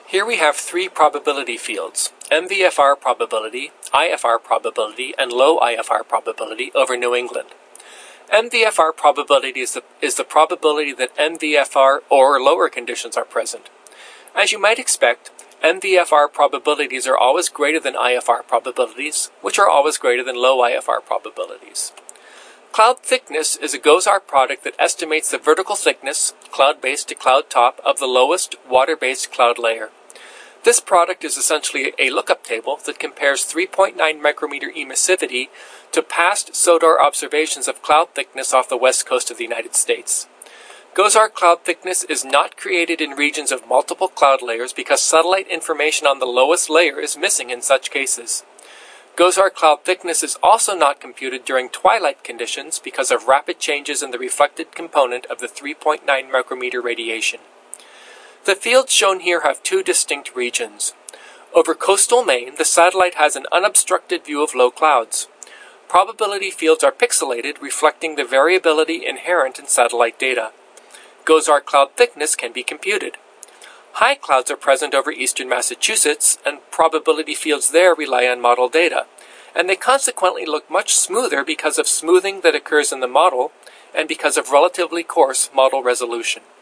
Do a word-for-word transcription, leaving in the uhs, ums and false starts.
Here we have three probability fields, M V F R probability, I F R probability, and low I F R probability over New England. M V F R probability is the, is the probability that M V F R or lower conditions are present. As you might expect, M V F R probabilities are always greater than I F R probabilities, which are always greater than low I F R probabilities. Cloud thickness is a Gosar product that estimates the vertical thickness, cloud base to cloud top, of the lowest water-based cloud layer. This product is essentially a lookup table that compares three point nine micrometer emissivity to past SODAR observations of cloud thickness off the west coast of the United States. Gosar cloud thickness is not created in regions of multiple cloud layers because satellite information on the lowest layer is missing in such cases. Gosar cloud thickness is also not computed during twilight conditions because of rapid changes in the reflected component of the three point nine micrometer radiation. The fields shown here have two distinct regions. Over coastal Maine, the satellite has an unobstructed view of low clouds. Probability fields are pixelated, reflecting the variability inherent in satellite data. Gosar cloud thickness can be computed. High clouds are present over eastern Massachusetts, and probability fields there rely on model data, and they consequently look much smoother because of smoothing that occurs in the model and because of relatively coarse model resolution.